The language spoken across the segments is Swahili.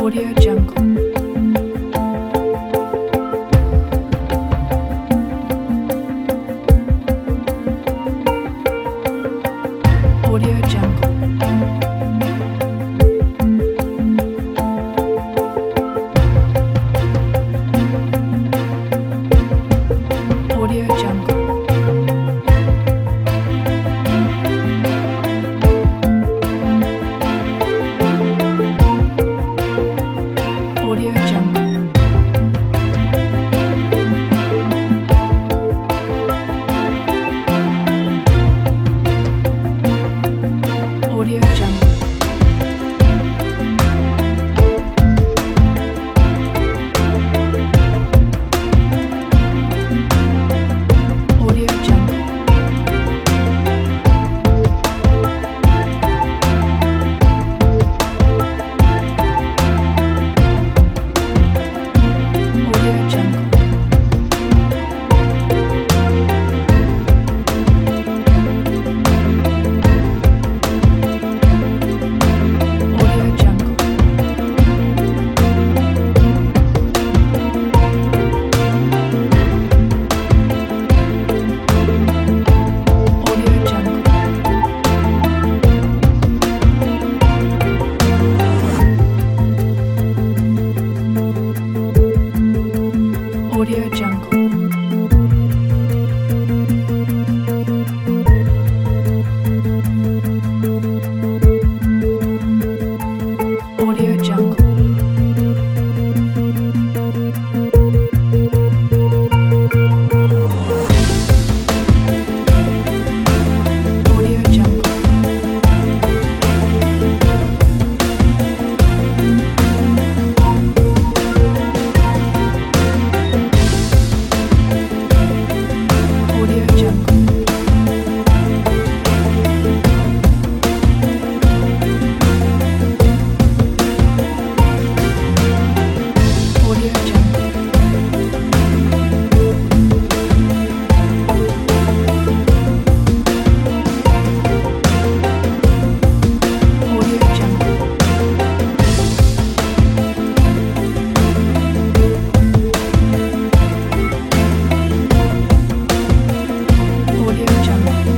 Audio Jungle. Audio Jungle. Audio Jungle. Audio Jungle. Audio Jungle. Audio Jungle. Audio Jungle. Audio Jungle. Audio Jungle. Audio Jungle. Audio Jungle. Audio Jungle. Audio Jungle. Audio Jungle. Audio Jungle. Audio Jungle.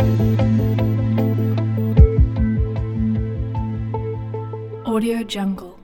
Audio Jungle.